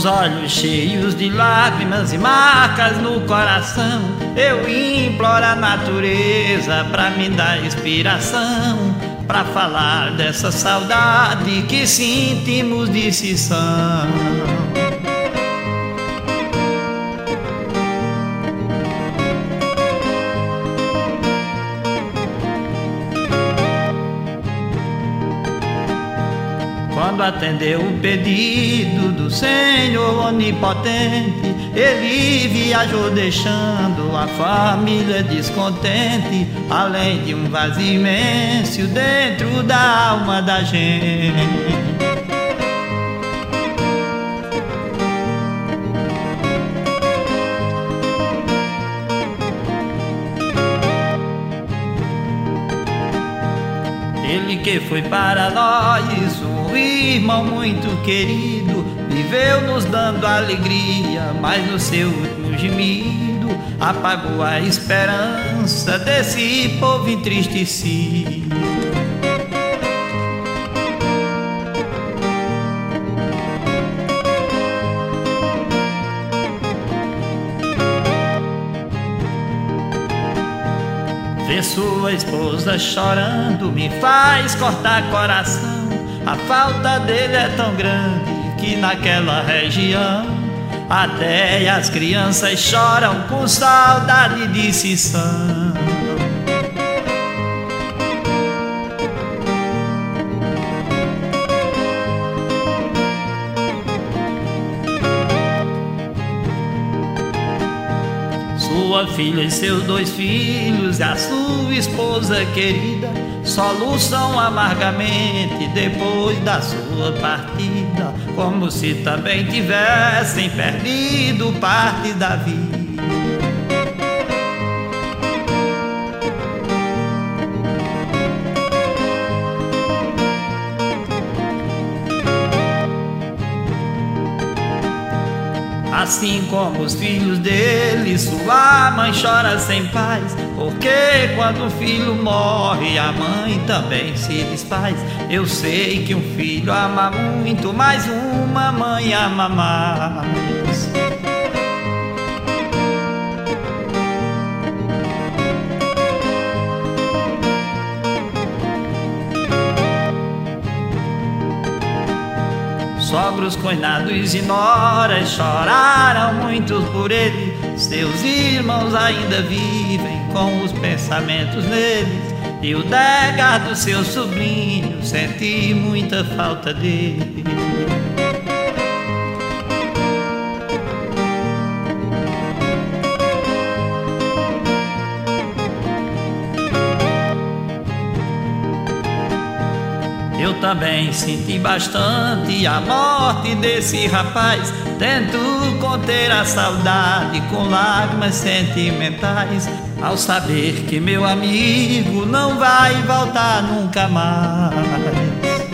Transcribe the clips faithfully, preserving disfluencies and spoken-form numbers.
os olhos cheios de lágrimas e marcas no coração, eu imploro a natureza pra me dar inspiração, pra falar dessa saudade que sentimos de Sissão. Quando atendeu o pedido do Senhor onipotente, ele viajou deixando a família descontente, além de um vazio imenso dentro da alma da gente. Ele que foi para nós um irmão muito querido, viveu nos dando alegria, mas no seu último gemido apagou a esperança desse povo entristecido. Ver sua esposa chorando me faz cortar coração. A falta dele é tão grande que naquela região até as crianças choram com saudade de Sissão. Sua filha e seus dois filhos e a sua esposa querida soluçam amargamente depois da sua partida, como se também tivessem perdido parte da vida. Assim como os filhos dele, sua mãe chora sem paz, porque quando um filho morre, a mãe também se desfaz. Eu sei que um filho ama muito, mas uma mãe ama mais. Sogros, cunhados e noras choraram muitos por ele. Seus irmãos ainda vivem com os pensamentos neles, e o Degar do seu sobrinho senti muita falta dele. Eu também senti bastante a morte desse rapaz. Tento conter a saudade com lágrimas sentimentais, ao saber que meu amigo não vai voltar nunca mais.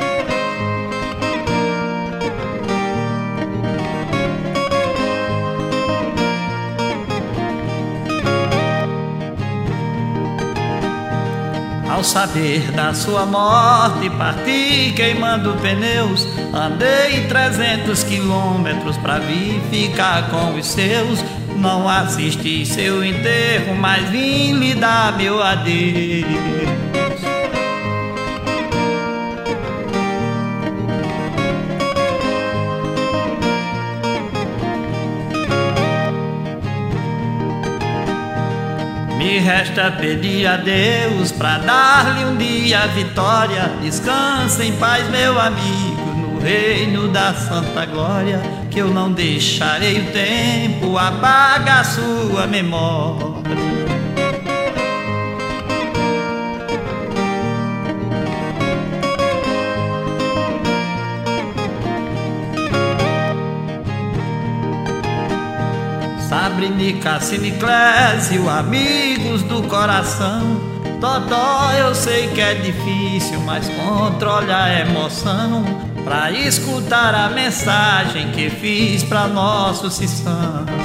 Ao saber da sua morte, parti queimando pneus. Andei trezentos quilômetros pra vir ficar com os seus. Não assisti seu enterro, mas vim lhe dar meu adeus. Me resta pedir a Deus pra dar-lhe um dia a vitória. Descansa em paz, meu amigo, no reino da santa glória, que eu não deixarei o tempo apagar sua memória. Sabrina, Cássio e Clésio, amigos do coração. Totó, eu sei que é difícil, mas controle a emoção pra escutar a mensagem que fiz pra nosso Sissão.